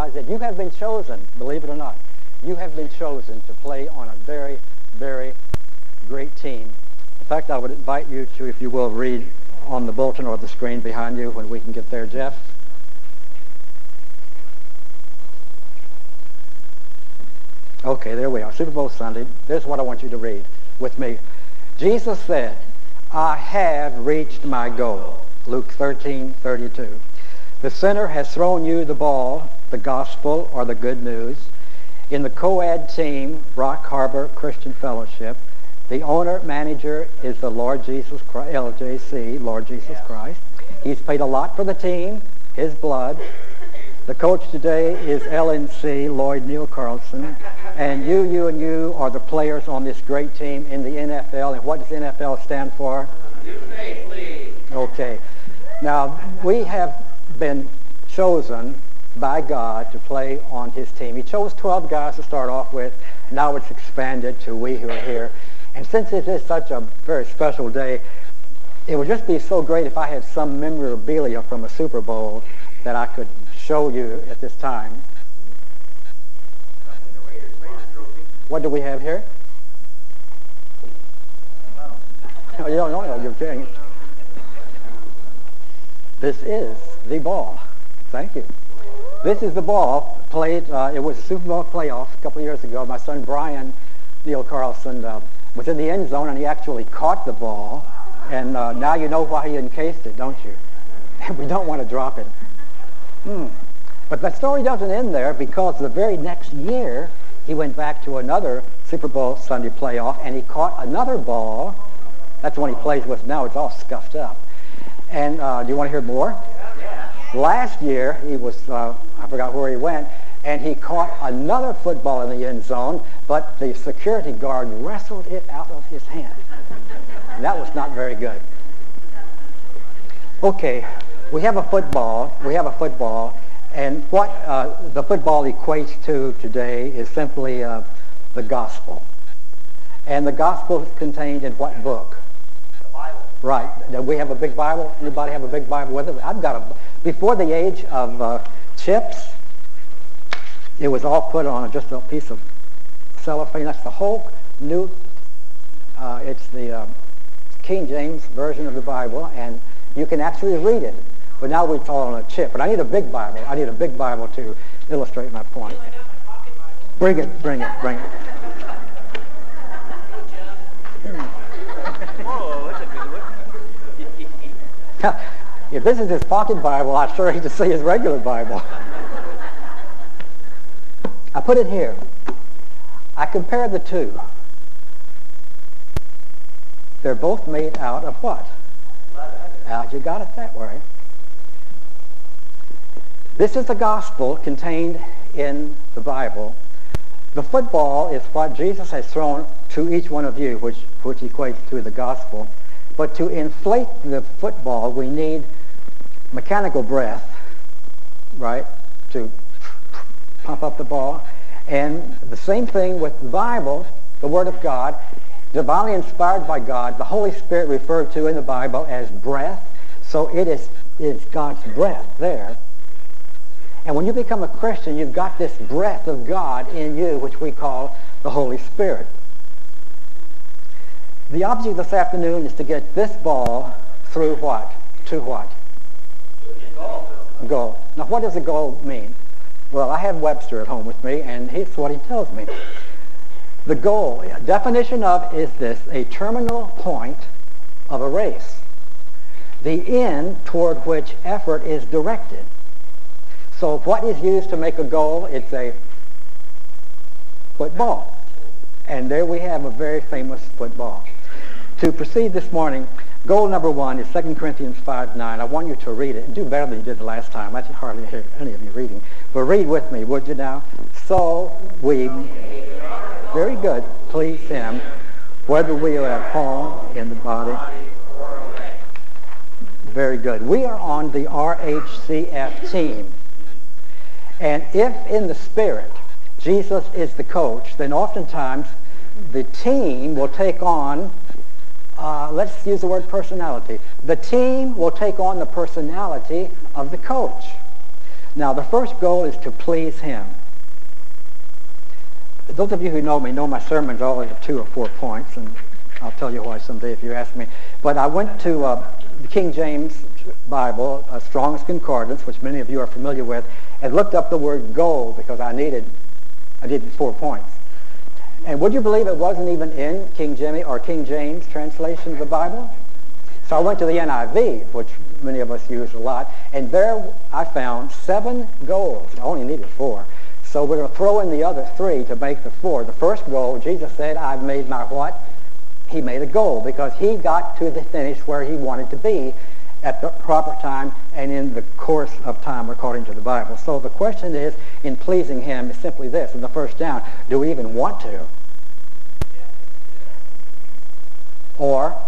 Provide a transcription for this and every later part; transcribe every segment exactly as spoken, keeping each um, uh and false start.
realize that you have been chosen, believe it or not, you have been chosen to play on a very, very great team. In fact, I would invite you to, if you will, read on the bulletin or the screen behind you when we can get there, Jeff. Okay, there we are. Super Bowl Sunday. This is what I want you to read with me. Jesus said, I have reached my goal. Luke thirteen thirty-two. The sinner has thrown you the ball, the gospel, or the good news. In the co-ed team, Rock Harbor Christian Fellowship, the owner, manager is the Lord Jesus Christ, L J C, Lord Jesus Christ. He's paid a lot for the team, his blood. The coach today is L N C, Lloyd Neal Carlson. And you, you, and you are the players on this great team in the N F L. And what does N F L stand for? New Faith League. Okay. Now, we have been chosen by God to play on his team. He chose twelve guys to start off with. Now it's expanded to we who are here. And since it is such a very special day, it would just be so great if I had some memorabilia from a Super Bowl that I could show you at this time. What do we have here? No, you don't know. You're kidding. This is the ball. Thank you. This is the ball played. Uh, it was a Super Bowl playoff a couple of years ago. My son Brian Neal Carlson uh, was in the end zone, and he actually caught the ball. And uh, now you know why he encased it, don't you? We don't want to drop it. Hmm. But the story doesn't end there, because the very next year he went back to another Super Bowl Sunday playoff, and he caught another ball. That's the one he plays with now. It's all scuffed up. And uh, do you want to hear more? Yeah. Last year he was, uh, I forgot where he went, and he caught another football in the end zone, but the security guard wrestled it out of his hand. And that was not very good. Okay, we have a football. We have a football. And what uh, the football equates to today is simply uh, the gospel. And the gospel is contained in what book? The Bible. Right. Do we have a big Bible? Anybody have a big Bible with it? I've got a... Before the age of uh, chips, it was all put on just a piece of cellophane. That's the whole new... Uh, it's the uh, King James version of the Bible, and you can actually read it. But now we call it on a chip. But I need a big Bible. I need a big Bible to illustrate my point. Bring it, bring it, bring it. Whoa, that's a big one. If this is his pocket Bible, I sure hate to see his regular Bible. I put it here. I compared the two. They're both made out of what? Uh, you got it that way. This is the gospel contained in the Bible. The football is what Jesus has thrown to each one of you, which, which equates to the gospel. But to inflate the football, we need mechanical breath, right, to pump up the ball. And the same thing with the Bible, the Word of God, divinely inspired by God, the Holy Spirit referred to in the Bible as breath. So it is it's God's breath there. And when you become a Christian, you've got this breath of God in you, which we call the Holy Spirit. The object this afternoon is to get this ball through what? To what? Goal. Goal. Now, what does a goal mean? Well, I have Webster at home with me, and here's what he tells me. The goal, definition of, is this: a terminal point of a race. The end toward which effort is directed. So what is used to make a goal? It's a football. And there we have a very famous football. To proceed this morning, goal number one is Second Corinthians five nine. I want you to read it and do better than you did the last time. I hardly hear any of you reading. But read with me, would you now? So we, very good, please him, whether we are at home, in the body. Very good. We are on the R H C F team. And if in the Spirit Jesus is the coach, then oftentimes the team will take on, uh, let's use the word personality. The team will take on the personality of the coach. Now, the first goal is to please him. Those of you who know me know my sermons all have two or four points, and I'll tell you why someday if you ask me. But I went to uh, the King James Bible, uh, Strong's Concordance, which many of you are familiar with, and looked up the word goal because I needed, I needed four points. And would you believe it wasn't even in King Jimmy or King James translation of the Bible? So I went to the N I V, which many of us use a lot, and there I found seven goals. I only needed four. So we're going to throw in the other three to make the four. The first goal, Jesus said, I've made my what? He made a goal because he got to the finish where he wanted to be at the proper time and in the course of time according to the Bible. So the question is, in pleasing him, is simply this, in the first down, do we even want to? Or,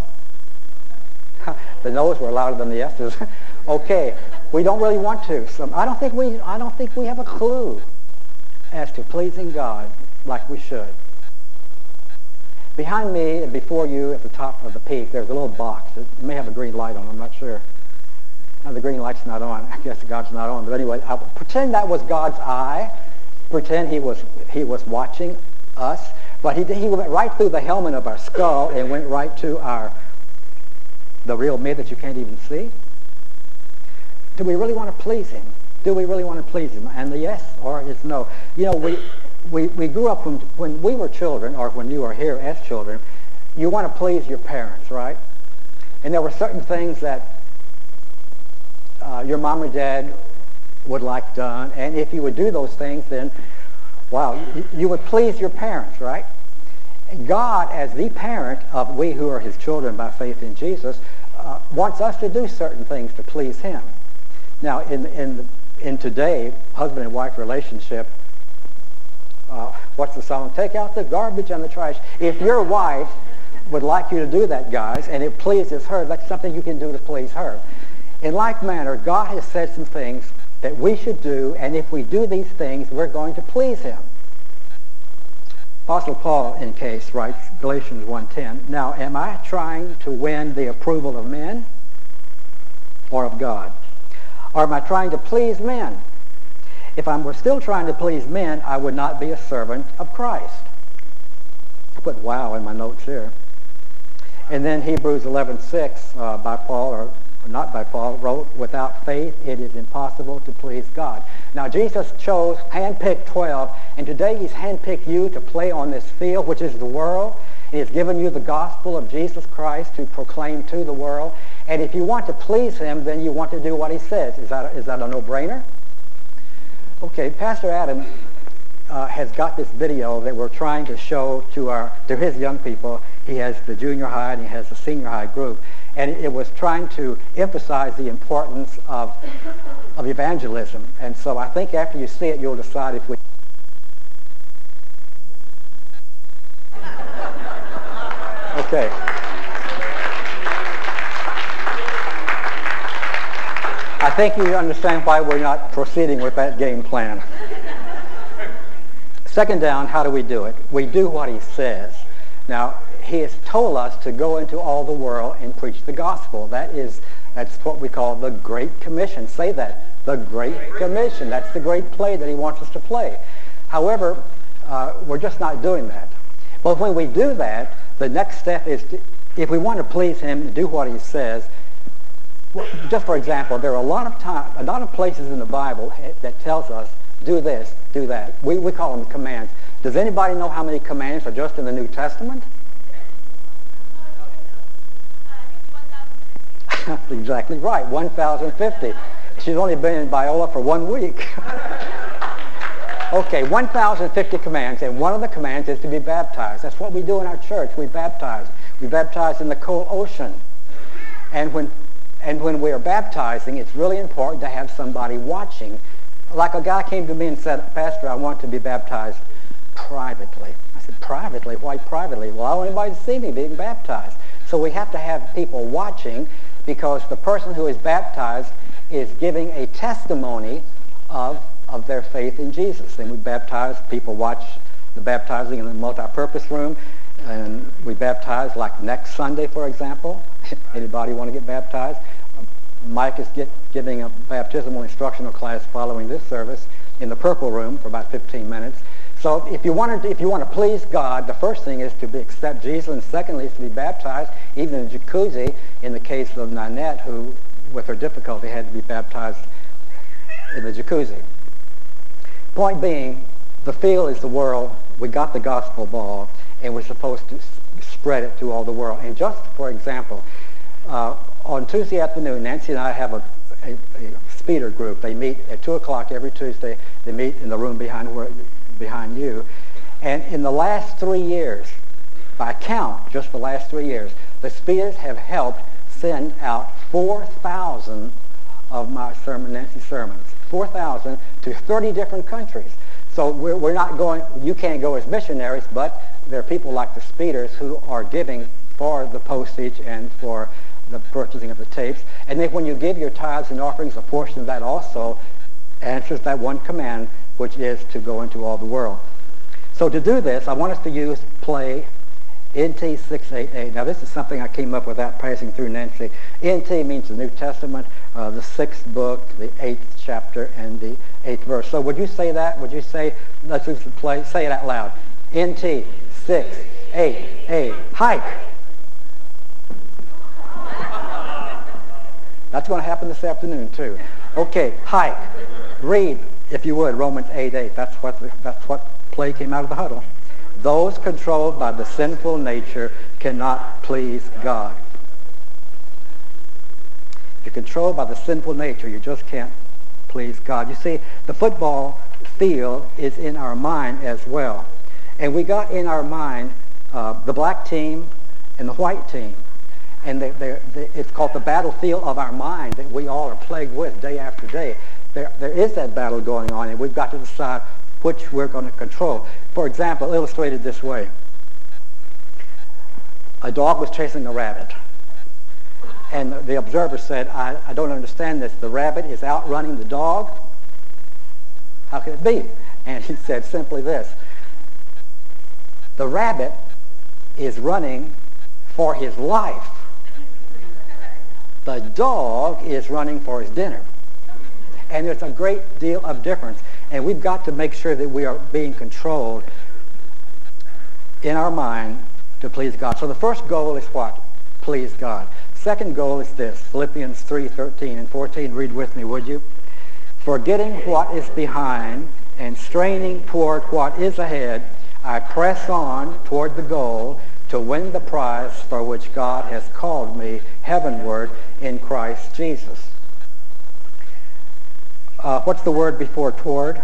the no's were louder than the yeses. Okay, we don't really want to. So I don't think we, I don't think we have a clue as to pleasing God like we should. Behind me and before you at the top of the peak, there's a little box. It may have a green light on, I'm not sure. Now the green light's not on. I guess God's not on. But anyway, I'll pretend that was God's eye. Pretend he was, he was watching us. But he, he went right through the helmet of our skull and went right to our, the real me that you can't even see. Do we really want to please him? Do we really want to please him? And the yes or is no. You know, we, we, we grew up when, when we were children, or when you were here as children, you want to please your parents, right? And there were certain things that uh, your mom or dad would like done, and if you would do those things, then, wow, you, you would please your parents, right? God, as the parent of we who are his children by faith in Jesus, uh, wants us to do certain things to please him. Now, in in the, in today, husband and wife relationship, uh, what's the song? Take out the garbage and the trash. If your wife would like you to do that, guys, and it pleases her, that's something you can do to please her. In like manner, God has said some things that we should do, and if we do these things, we're going to please him. Apostle Paul, in case, writes Galatians one ten, now am I trying to win the approval of men or of God? Or am I trying to please men? If I were still trying to please men, I would not be a servant of Christ. I put wow in my notes here. And then Hebrews eleven six uh, by Paul, or not by Paul, wrote, without faith it is impossible to please God. Now Jesus chose, handpicked twelve, and today he's handpicked you to play on this field, which is the world. He has given you the gospel of Jesus Christ to proclaim to the world. And if you want to please him, then you want to do what he says. Is that a, is that a no-brainer? Okay, Pastor Adam uh, has got this video that we're trying to show to our to his young people. He has the junior high and he has the senior high group. And it was trying to emphasize the importance of, of evangelism. And so I think after you see it, you'll decide if we... Okay. I think you understand why we're not proceeding with that game plan. Second down, how do we do it? We do what he says. Now, he has told us to go into all the world and preach the gospel. That is, that's what we call the Great Commission. Say that, the Great Commission. That's the great play that he wants us to play. However, uh, we're just not doing that. But when we do that, the next step is, to, if we want to please him, do what he says. Well, just for example, there are a lot of time, a lot of places in the Bible that tells us, do this, do that. We, we call them commands. Does anybody know how many commands are just in the New Testament? Exactly right, one thousand fifty. She's only been in Biola for one week. Okay, one thousand fifty commands, and one of the commands is to be baptized. That's what we do in our church. We baptize. We baptize in the cold ocean. And when, and when we are baptizing, it's really important to have somebody watching. Like a guy came to me and said, Pastor, I want to be baptized privately. I said, privately? Why privately? Well, I don't want anybody to see me being baptized. So we have to have people watching, because the person who is baptized is giving a testimony of, of their faith in Jesus. And we baptize, people watch the baptizing in the multi-purpose room, and we baptize like next Sunday, for example. Anybody want to get baptized? Mike is get, giving a baptismal instructional class following this service in the purple room for about fifteen minutes. So if you want to, if you want to please God, the first thing is to be, accept Jesus, and secondly is to be baptized, even in the jacuzzi, in the case of Nanette, who, with her difficulty, had to be baptized in the jacuzzi. Point being, the field is the world. We got the gospel ball, and we're supposed to spread it to all the world. And just for example, uh, on Tuesday afternoon, Nancy and I have a, a, a speeder group. They meet at two o'clock every Tuesday. They meet in the room behind where, behind you. And in the last three years, by count, just the last three years, the speeders have helped send out four thousand of my sermon, Nancy's sermons, four thousand to thirty different countries. So we're, we're not going, you can't go as missionaries, but there are people like the speeders who are giving for the postage and for the purchasing of the tapes. And then when you give your tithes and offerings, a portion of that also answers that one command, which is to go into all the world. So to do this, I want us to use play N T six eighty-eight. Now this is something I came up with without passing through Nancy. N T means the New Testament, uh, the sixth book, the eighth chapter, and the eighth verse. So would you say that? Would you say, let's use the play, say it out loud. N T six eighty-eight. Hike. That's going to happen this afternoon too. Okay, hike. Read, if you would, Romans eight eight. That's what the, that's what play came out of the huddle. Those controlled by the sinful nature cannot please God. If you're controlled by the sinful nature, you just can't please God. You see, the football field is in our mind as well. And we got in our mind uh, the black team and the white team. And they, they, they, it's called the battlefield of our mind that we all are plagued with day after day. There, there is that battle going on, and we've got to decide which we're going to control. For example, illustrated this way. A dog was chasing a rabbit. And the observer said, I, I don't understand this. The rabbit is outrunning the dog? How can it be? And he said simply this. The rabbit is running for his life. The dog is running for his dinner. And there's a great deal of difference. And we've got to make sure that we are being controlled in our mind to please God. So the first goal is what? Please God. Second goal is this. Philippians three thirteen and fourteen. Read with me, would you? Forgetting what is behind and straining toward what is ahead, I press on toward the goal to win the prize for which God has called me heavenward in Christ Jesus. Uh, what's the word before toward?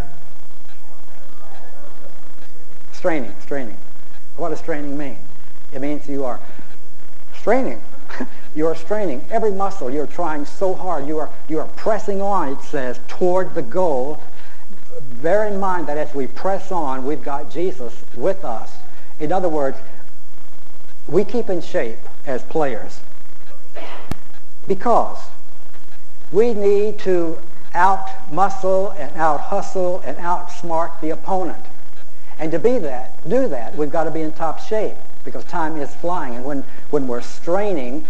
Straining, straining. What does straining mean? It means you are straining. You are straining. Every muscle, you're trying so hard. You are, you are pressing on, it says, toward the goal. Bear in mind that as we press on, we've got Jesus with us. In other words, we keep in shape as players because we need to out-muscle and out-hustle and out-smart the opponent. And to be that, do that, we've got to be in top shape because time is flying. And when, when we're straining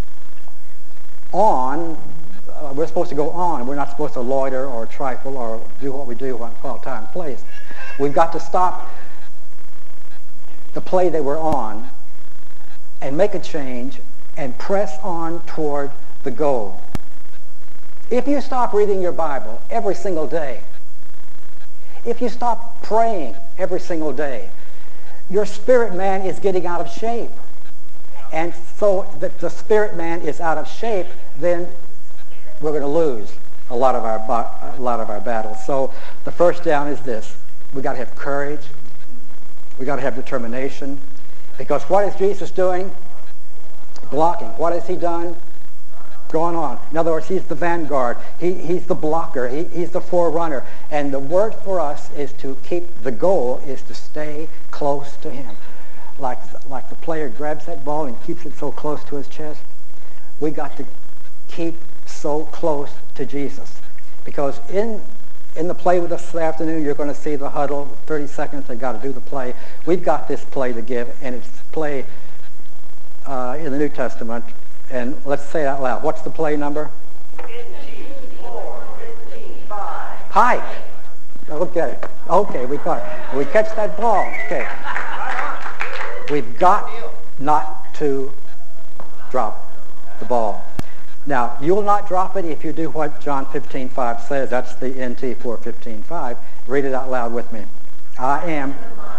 on, uh, we're supposed to go on. We're not supposed to loiter or trifle or do what we do while time plays. We've got to stop the play that we're on and make a change and press on toward the goal. If you stop reading your Bible every single day, if you stop praying every single day, your spirit man is getting out of shape. And so that the spirit man is out of shape, then we're going to lose a lot of our a lot of our battles. So the first down is this. We've got to have courage. We've got to have determination. Because what is Jesus doing? Blocking. What has he done? Going on. In other words, he's the vanguard. He, he's the blocker. He, he's the forerunner. And the word for us is to keep, the goal is to stay close to him. Like, like the player grabs that ball and keeps it so close to his chest. We got to keep so close to Jesus. Because in, in the play with us this afternoon, you're going to see the huddle, thirty seconds, they've got to do the play. We've got this play to give, and it's play uh, in the New Testament. And let's say it out loud. What's the play number? Pike. Okay. Okay, we got it. We catch that ball. Okay. We've got not to drop the ball. Now, you'll not drop it if you do what John fifteen five says. That's the N T four fifteen five. Read it out loud with me. I am.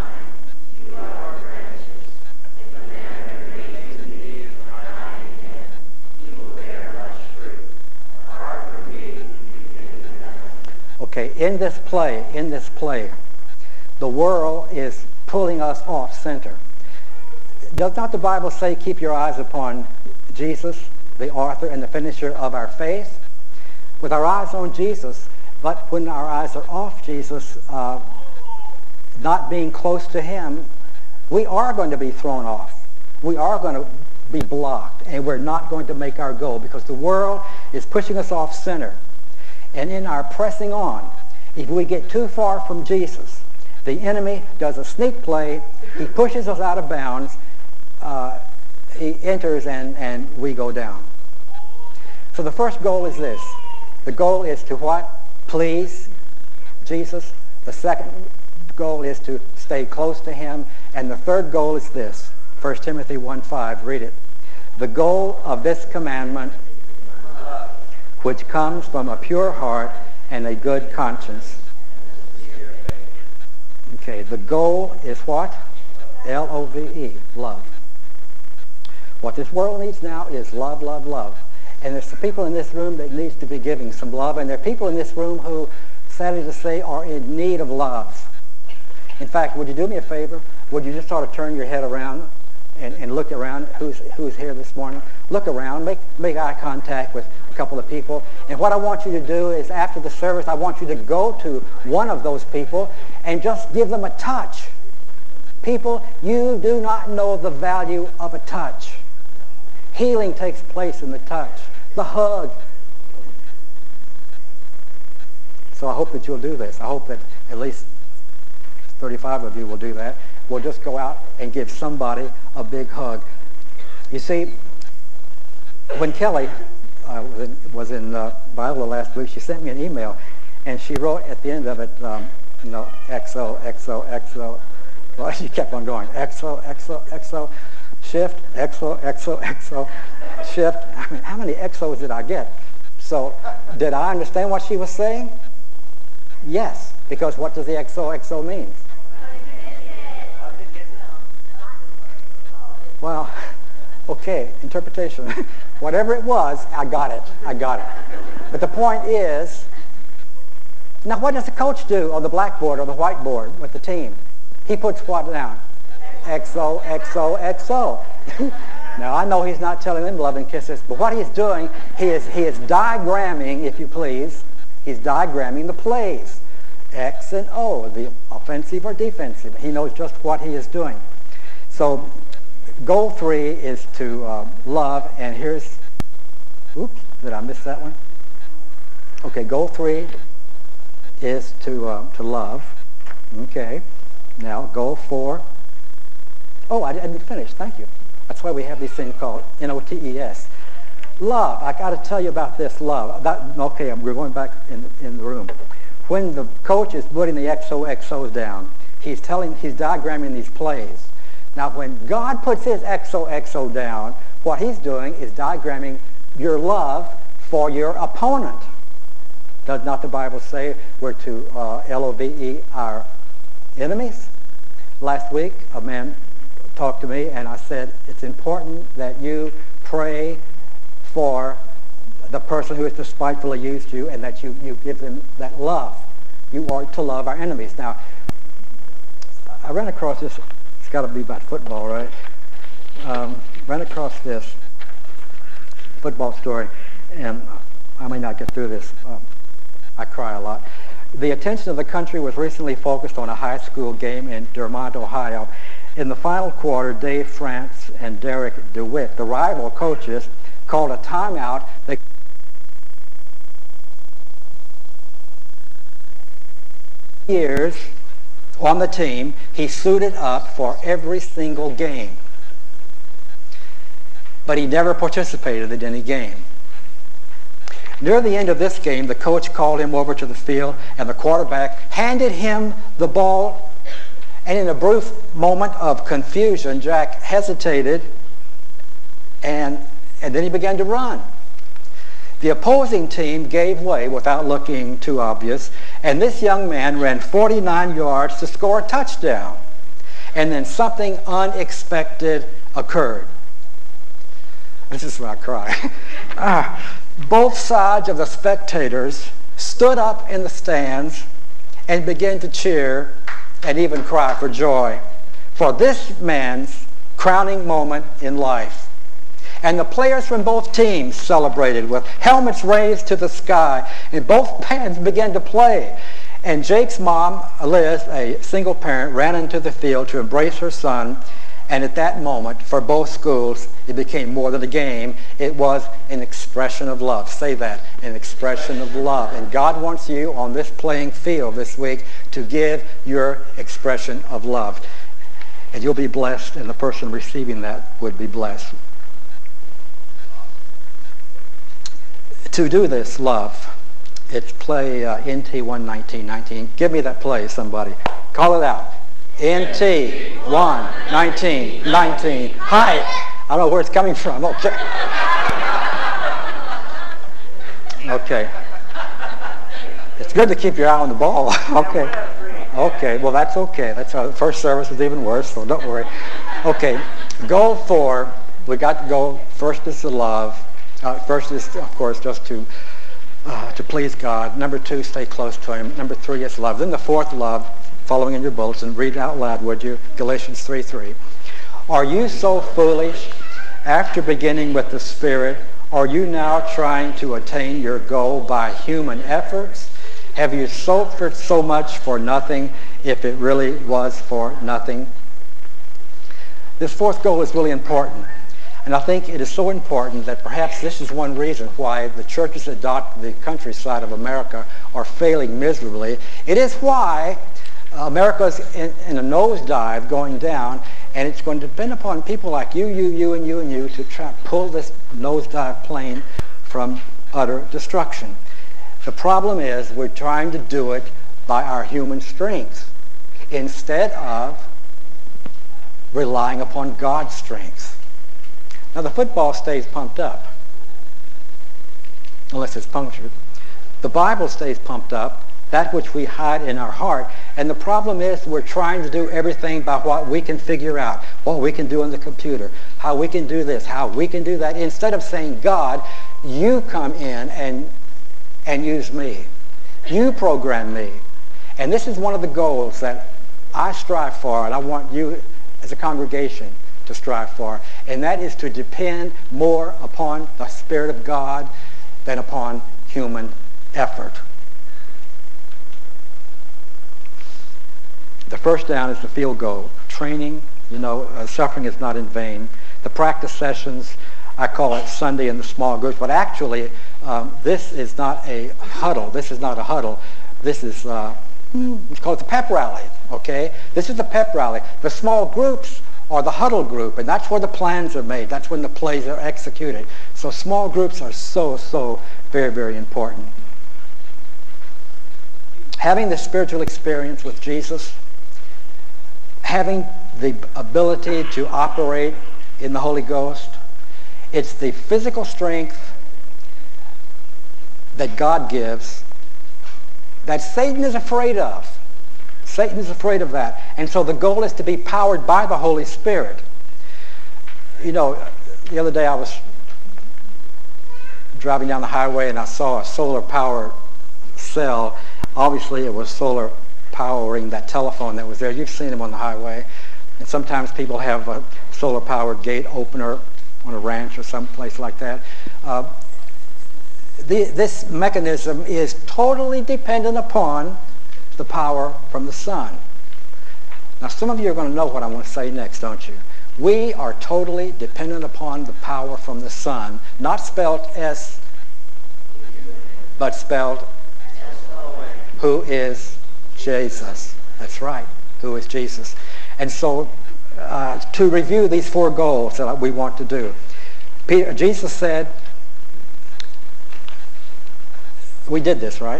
Okay, in this play, in this play, the world is pulling us off center. Does not the Bible say, keep your eyes upon Jesus, the author and the finisher of our faith? With our eyes on Jesus, but when our eyes are off Jesus, uh, not being close to him, we are going to be thrown off. We are going to be blocked, and we're not going to make our goal because the world is pushing us off center. And in our pressing on, if we get too far from Jesus, the enemy does a sneak play. He pushes us out of bounds. Uh, he enters and, and we go down. So the first goal is this. The goal is to what? Please Jesus. The second goal is to stay close to him. And the third goal is this. First Timothy one five. Read it. The goal of this commandment, which comes from a pure heart and a good conscience. Okay, the goal is what? L O V E, love. What this world needs now is love, love, love. And there's some people in this room that needs to be giving some love, and there are people in this room who, sadly to say, are in need of love. In fact, would you do me a favor? Would you just sort of turn your head around and, and look around who's, who's here this morning? Look around, make, make eye contact with a couple of people. And what I want you to do is after the service, I want you to go to one of those people and just give them a touch. People, you do not know the value of a touch. Healing takes place in the touch, the hug. So I hope that you'll do this. I hope that at least thirty-five of you will do that. We'll just go out and give somebody a big hug. You see, when Kelly uh, was in, was in uh, Bible last week, she sent me an email, and she wrote at the end of it, um, you know, X O, X O, X O. Well, she kept on going, X O, X O, X O, shift, X O, X O, X O, shift. I mean, how many X Os did I get? So, did I understand what she was saying? Yes, because what does the X O, X O mean? Well, okay, interpretation. Whatever it was, I got it. I got it. But the point is, now what does the coach do on the blackboard or the whiteboard with the team? He puts what down? X O, X O, X O. Now, I know he's not telling them love and kisses, but what he's doing, he is, he is diagramming, if you please, he's diagramming the plays. X and O, the offensive or defensive. He knows just what he is doing. So, goal three is to uh, love, and here's, oops, did I miss that one? Okay, goal three is to uh, to love. Okay, now goal four. Oh, I didn't finish. Thank you. That's why we have these things called N O T E S. Love. I got to tell you about this love. That, okay, we're going back in in the room. When the coach is putting the X O X Os down, he's telling, he's diagramming these plays. Now, when God puts his X O X O down, what he's doing is diagramming your love for your opponent. Does not the Bible say we're to uh, L O V E our enemies? Last week, a man talked to me, and I said, it's important that you pray for the person who has despitefully used you, and that you, you give them that love. You are to love our enemies. Now, I ran across this. It's got to be about football, right? Um, ran across this football story, and I may not get through this. Um, I cry a lot. The attention of the country was recently focused on a high school game in Dermont, Ohio. In the final quarter, Dave France and Derek DeWitt, the rival coaches, called a timeout. They years on the team, he suited up for every single game. But he never participated in any game. Near the end of this game, the coach called him over to the field, and the quarterback handed him the ball. And in a brief moment of confusion, Jack hesitated, and, and then he began to run. The opposing team gave way without looking too obvious, and this young man ran forty-nine yards to score a touchdown. And then something unexpected occurred. This is where I cry. ah, both sides of the spectators stood up in the stands and began to cheer and even cry for joy for this man's crowning moment in life. And the players from both teams celebrated with helmets raised to the sky, and both bands began to play. And Jake's mom, Liz, a single parent, ran into the field to embrace her son. And at that moment, for both schools, it became more than a game. It was an expression of love. Say that, an expression of love. And God wants you on this playing field this week to give your expression of love. And you'll be blessed, and the person receiving that would be blessed. To do this love, it's play uh, N T one nineteen nineteen. Give me that play, somebody. Call it out. N T one nineteen nineteen. Hi. I don't know where it's coming from. Okay. Okay. It's good to keep your eye on the ball. Okay. Okay. Well, that's okay. That's our first service was even worse, so don't worry. Okay. Goal four. We got to go. First is to love. Uh, first is, of course, just to uh, to please God. Number two, stay close to Him. Number three is love. Then the fourth love, following in your bulletin, read out loud, would you? Galatians three three. Are you so foolish? After beginning with the Spirit, are you now trying to attain your goal by human efforts? Have you suffered so much for nothing if it really was for nothing? This fourth goal is really important. And I think it is so important that perhaps this is one reason why the churches that dot the countryside of America are failing miserably. It is why America is in, in a nosedive going down, and it's going to depend upon people like you, you, you, and you, and you to try to pull this nosedive plane from utter destruction. The problem is we're trying to do it by our human strength instead of relying upon God's strength. Now the football stays pumped up, unless it's punctured. The Bible stays pumped up, that which we hide in our heart. And the problem is we're trying to do everything by what we can figure out, what we can do on the computer, how we can do this, how we can do that, instead of saying, God, you come in and, and use me. You program me. And this is one of the goals that I strive for, and I want you as a congregation to strive for, and that is to depend more upon the Spirit of God than upon human effort. The first down is the field goal. Training, you know, uh, suffering is not in vain. The practice sessions, I call it Sunday in the small groups, but actually um, this is not a huddle. This is not a huddle. This is, uh, it's called the pep rally, okay? This is the pep rally. The small groups or the huddle group, and that's where the plans are made. That's when the plays are executed. So small groups are so, so very, very important. Having the spiritual experience with Jesus, having the ability to operate in the Holy Ghost, it's the physical strength that God gives that Satan is afraid of. Satan is afraid of that. And so the goal is to be powered by the Holy Spirit. You know, the other day I was driving down the highway and I saw a solar power cell. Obviously it was solar powering that telephone that was there. You've seen them on the highway. And sometimes people have a solar powered gate opener on a ranch or someplace like that. Uh, the, this mechanism is totally dependent upon the power from the sun. Now some of you are going to know what I want to say next, don't you? We are totally dependent upon the power from the sun, not spelled S, but spelled who is Jesus. That's right, who is Jesus. And so uh, to review these four goals that we want to do, Peter, Jesus said, We did this, right?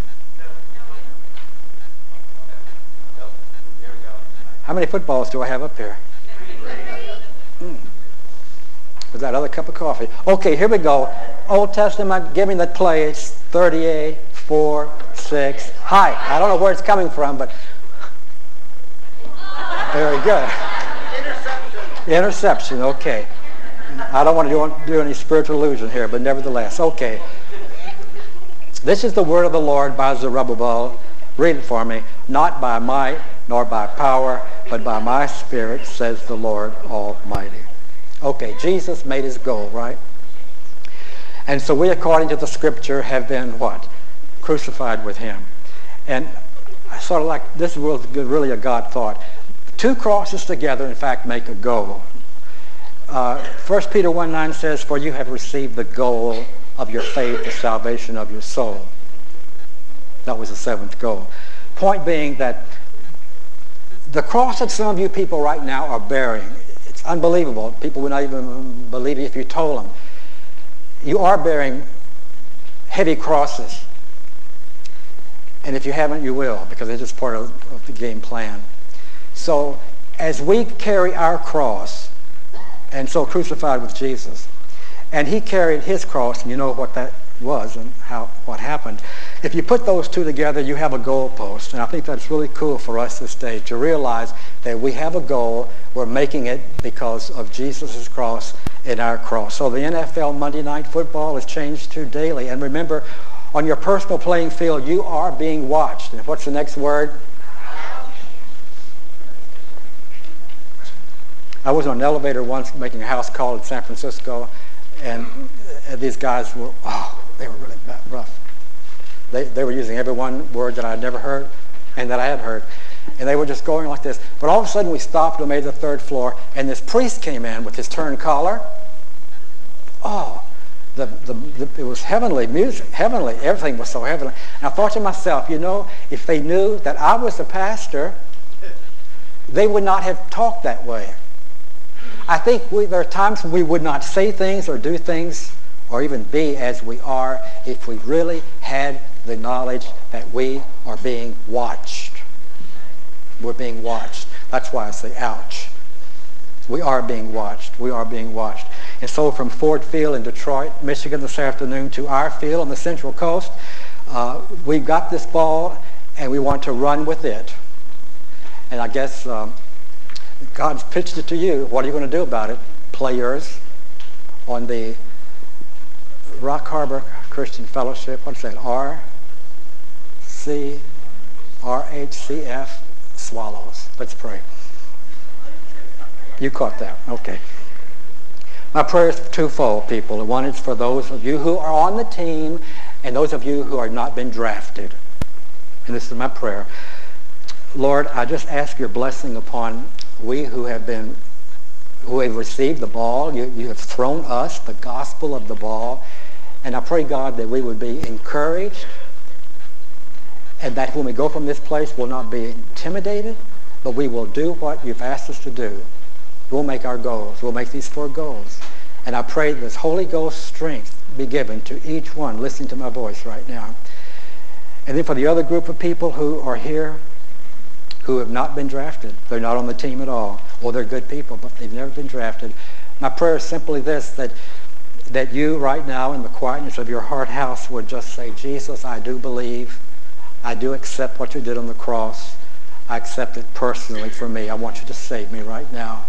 How many footballs do I have up here? Mm. With that other cup of coffee. Okay, here we go. Old Testament, give me the play. It's thirty-eight, four, six. Hi. I don't know where it's coming from, but very good. Interception. Interception, okay. I don't want to do, do any spiritual illusion here, but nevertheless, okay. This is the word of the Lord by Zerubbabel. Read it for me. Not by might, nor by power, but by my Spirit, says the Lord Almighty. Okay, Jesus made his goal, right? And so we, according to the Scripture, have been what? Crucified with him. And I sort of like, this was really a God thought. Two crosses together, in fact, make a goal. Uh, First Peter one nine says, for you have received the goal of your faith, the salvation of your soul. That was the seventh goal. Point being that the cross that some of you people right now are bearing, it's unbelievable. People would not even believe it if you told them. You are bearing heavy crosses. And if you haven't, you will, because it's just part of, of the game plan. So as we carry our cross, and so crucified with Jesus, and he carried his cross, and you know what that was and how what happened. If you put those two together, you have a goalpost. And I think that's really cool for us this day to realize that we have a goal. We're making it because of Jesus' cross and our cross. So the N F L Monday Night Football has changed to daily. And remember, on your personal playing field, you are being watched. And what's the next word? I was on an elevator once making a house call in San Francisco, and these guys were, oh, they were really bad, rough. They, they were using every one word that I had never heard and that I had heard. And they were just going like this. But all of a sudden we stopped and made the third floor, and this priest came in with his turned collar. Oh, the, the, the, it was heavenly music, heavenly. Everything was so heavenly. And I thought to myself, you know, if they knew that I was the pastor, they would not have talked that way. I think we, there are times when we would not say things or do things or even be as we are if we really had the knowledge that we are being watched. We're being watched. That's why I say ouch. We are being watched. We are being watched. And so from Ford Field in Detroit, Michigan this afternoon to our field on the Central Coast, uh, we've got this ball and we want to run with it. And I guess um, God's pitched it to you. What are you going to do about it? Play yours on the Rock Harbor Christian Fellowship. What's that? R C R H C F Swallows. Let's pray. You caught that. Okay. My prayer is twofold, people. One is for those of you who are on the team and those of you who have not been drafted. And this is my prayer. Lord, I just ask your blessing upon we who have been, who have received the ball. You, you have thrown us the gospel of the ball. And I pray, God, that we would be encouraged and that when we go from this place, we'll not be intimidated, but we will do what you've asked us to do. We'll make our goals. We'll make these four goals. And I pray this Holy Ghost strength be given to each one listening to my voice right now. And then for the other group of people who are here who have not been drafted, they're not on the team at all, or they're good people, but they've never been drafted. My prayer is simply this, that that you right now in the quietness of your heart house would just say, Jesus, I do believe. I do accept what you did on the cross. I accept it personally for me. I want you to save me right now.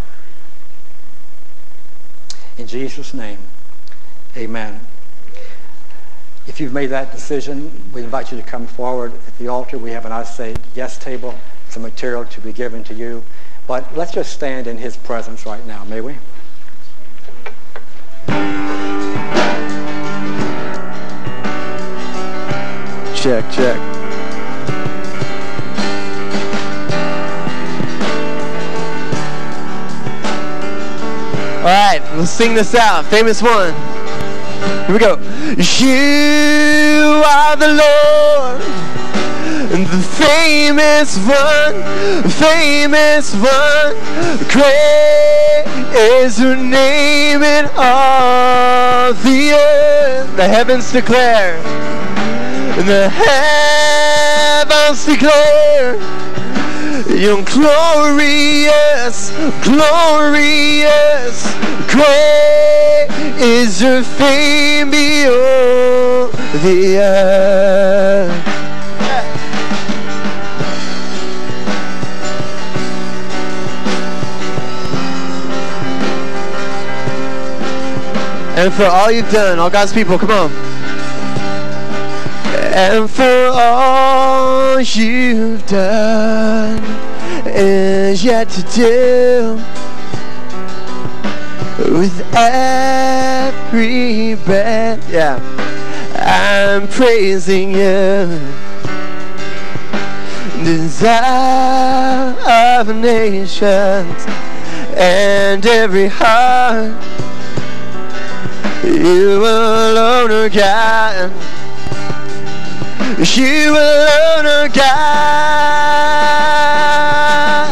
In Jesus' name, amen. If you've made that decision, we invite you to come forward at the altar. We have an I Say Yes table, some material to be given to you. But let's just stand in his presence right now, may we? Check, check. All right, let's sing this out. Famous one. Here we go. You are the Lord, the famous one, famous one. Great is your name in all the earth. The heavens declare. The heavens declare You're glorious, glorious. Great is your fame beyond the earth. And for all you've done, all God's people, come on. And for all you've done is yet to do, with every breath, yeah, I'm praising you. Desire of nations and every heart, you alone are God. You alone are God.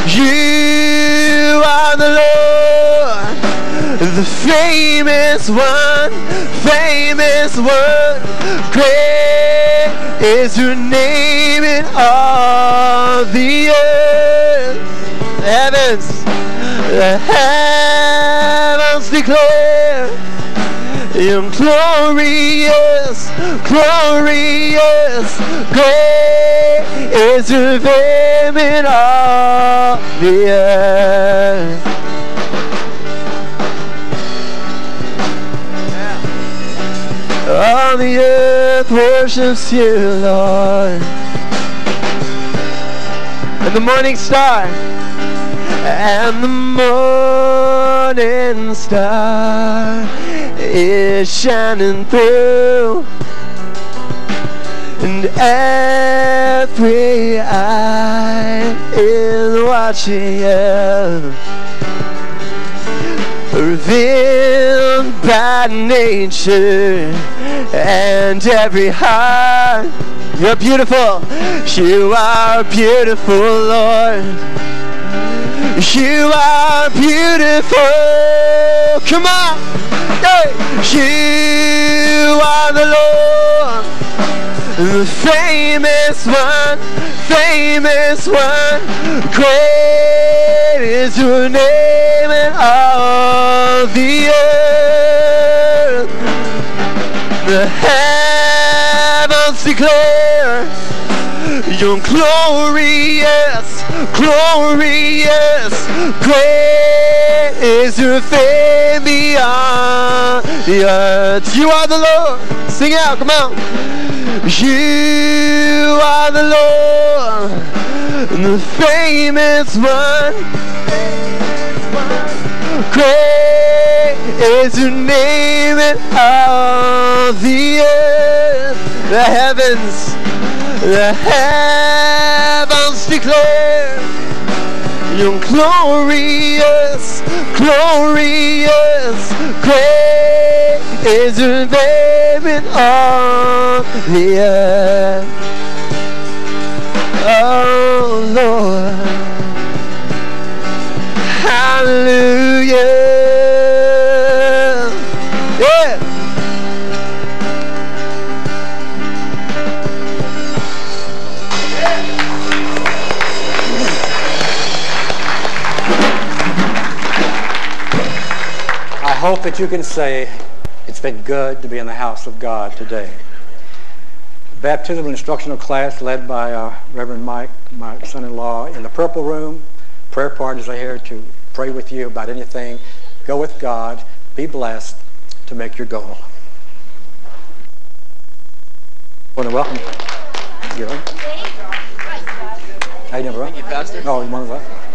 You are the Lord, the famous one, famous one. Great is your name in all the earth. The heavens, the heavens declare You're glorious, glorious. Great is your fame in all the earth. All the earth worships you, Lord. And the morning star, and the morning star is shining through, and every eye is watching you. Revealed by nature and every heart, you're beautiful. You are beautiful, Lord. You are beautiful. Come on. Hey. You are the Lord, the famous one, famous one. Great is your name in all the earth. The heavens declare You're glorious, glorious. Great is your fame beyond the earth. You are the Lord. Sing out, come on. You are the Lord, the famous one. Great is your name in all the earth. The heavens, the heavens declare You're glorious, glorious. Great is your name in all the earth. Oh Lord, hallelujah. Yeah. I hope that you can say it's been good to be in the house of God today. Baptism and instructional class led by uh, Reverend Mike, my son-in-law, in the purple room. Prayer parties are here to pray with you about anything. Go with God. Be blessed to make your goal. I want to welcome you. How you doing, bro? Oh, you want to welcome?